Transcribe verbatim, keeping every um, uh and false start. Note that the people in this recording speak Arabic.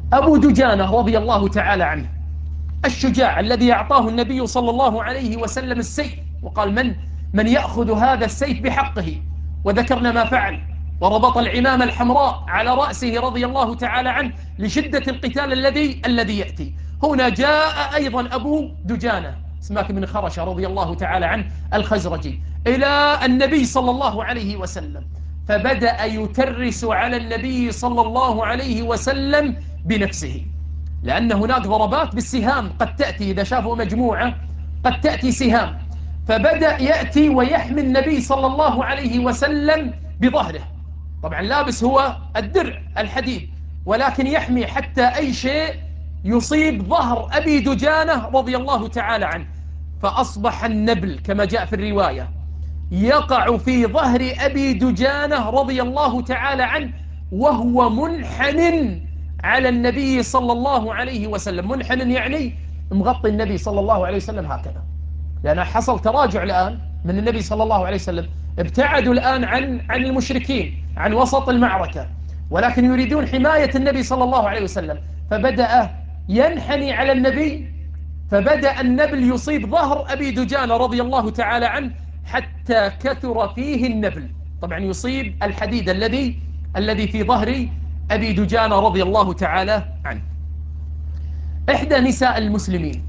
أبو دجانة رضي الله تعالى عنه الشجاع الذي أعطاه النبي صلى الله عليه وسلم السيف، وقال من من يأخذ هذا السيف بحقه، وذكرنا ما فعل، وربط العمامة الحمراء على رأسه رضي الله تعالى عنه لشدة القتال الذي الذي يأتي. هنا جاء أيضا أبو دجانة سماك بن خرشة رضي الله تعالى عنه الخزرجي إلى النبي صلى الله عليه وسلم، فبدأ يترس على النبي صلى الله عليه وسلم بنفسه، لأن هناك ضربات بالسهام قد تأتي إذا شافوا مجموعة، قد تأتي سهام، فبدأ يأتي ويحمي النبي صلى الله عليه وسلم بظهره، طبعا لابس هو الدرع الحديد، ولكن يحمي حتى أي شيء يصيب ظهر أبي دجانة رضي الله تعالى عنه، فأصبح النبل كما جاء في الرواية يقع في ظهر أبي دجانة رضي الله تعالى عنه وهو منحن على النبي صلى الله عليه وسلم. منحن يعني مغطي النبي صلى الله عليه وسلم هكذا، لأن حصل تراجع الآن من النبي صلى الله عليه وسلم، ابتعدوا الآن عن عن المشركين، عن وسط المعركة، ولكن يريدون حماية النبي صلى الله عليه وسلم، فبدأ ينحني على النبي، فبدأ النبل يصيب ظهر أبي دجانة رضي الله تعالى عنه حتى كثر فيه النبل، طبعا يصيب الحديد الذي الذي في ظهر أبي دجانة رضي الله تعالى عنه. إحدى نساء المسلمين